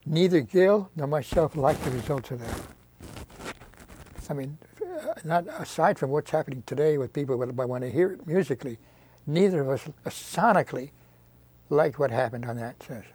Neither Gil nor myself liked the results of that. I mean, not aside from what's happening today with people who want to hear it musically, neither of us sonically liked what happened on that session.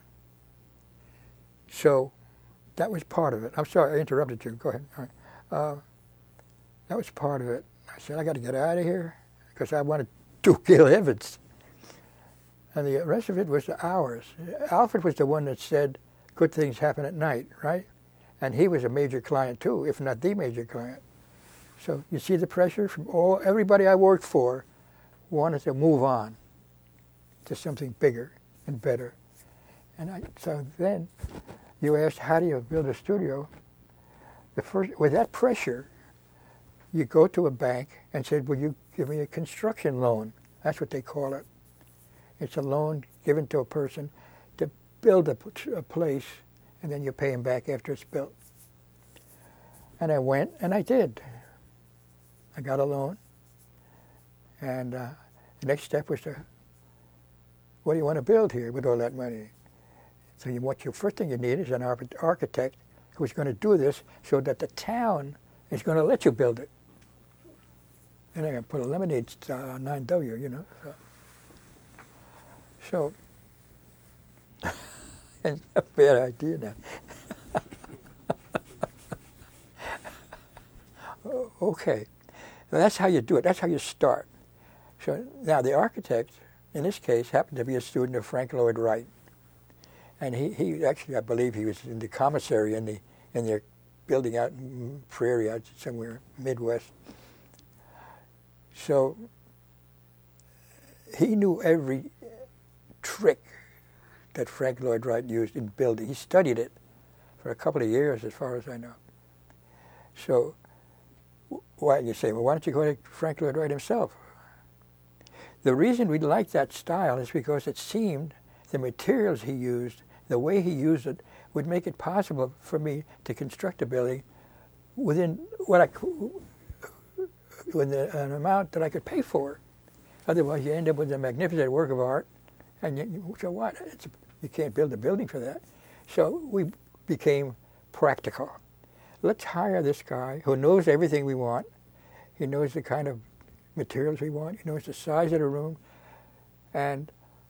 So that was part of it. I'm sorry, I interrupted you. Go ahead. All right. That was part of it. I said, I got to get out of here because I want to do Gil Evans. And the rest of it was ours. Alfred was the one that said, good things happen at night, right? And he was a major client too, if not the major client. So you see the pressure from everybody I worked for wanted to move on to something bigger and better. And so then you asked, how do you build a studio? With that pressure, you go to a bank and say, will you give me a construction loan? That's what they call it. It's a loan given to a person to build a place, and then you pay him back after it's built. And I went, and I did. I got a loan. And the next step was what do you want to build here with all that money? So first thing you need is an architect who's going to do this so that the town is going to let you build it. And I'm going to put a lemonade on 9W, you know. So it's a bad idea now. Okay. So that's how you do it. That's how you start. So now the architect, in this case, happened to be a student of Frank Lloyd Wright. And he actually, I believe he was in the commissary in their building out in Prairie, out somewhere, Midwest. So he knew every trick that Frank Lloyd Wright used in building. He studied it for a couple of years, as far as I know. So why you say, well, why don't you go to Frank Lloyd Wright himself? The reason we liked that style is because it seemed the materials he used, the way he used it, would make it possible for me to construct a building within an amount that I could pay for. Otherwise, you end up with a magnificent work of art, and so what? You can't build a building for that. So we became practical. Let's hire this guy who knows everything we want. He knows the kind of materials we want. He knows the size of the room. And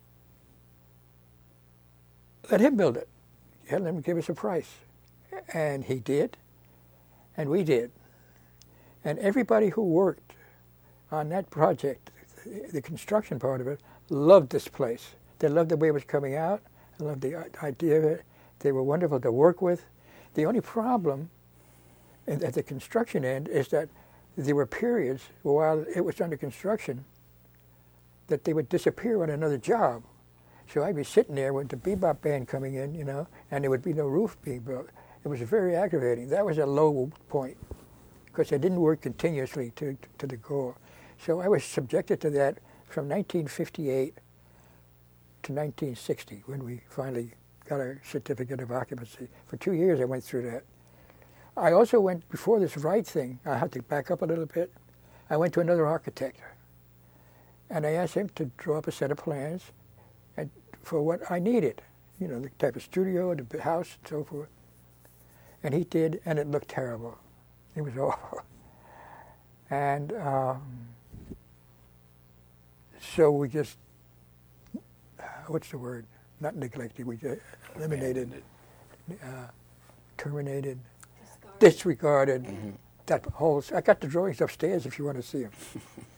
let him build it. Let him give us a price. And he did. And we did. And everybody who worked on that project, the construction part of it, loved this place. They loved the way it was coming out. They loved the idea of it. They were wonderful to work with. The only problem at the construction end is that there were periods while it was under construction that they would disappear on another job. So I'd be sitting there with the bebop band coming in, you know, and there would be no roof being built. It was very aggravating. That was a low point because I didn't work continuously to the goal. So I was subjected to that from 1958 to 1960 when we finally got our certificate of occupancy. For 2 years I went through that. I also went, before this Wright thing, I had to back up a little bit, I went to another architect. And I asked him to draw up a set of plans and for what I needed, you know, the type of studio, the house, and so forth. And he did, and it looked terrible. It was awful. And so we just, what's the word? Not neglected, we just eliminated, terminated, disregarded that whole, I got the drawings upstairs if you want to see them.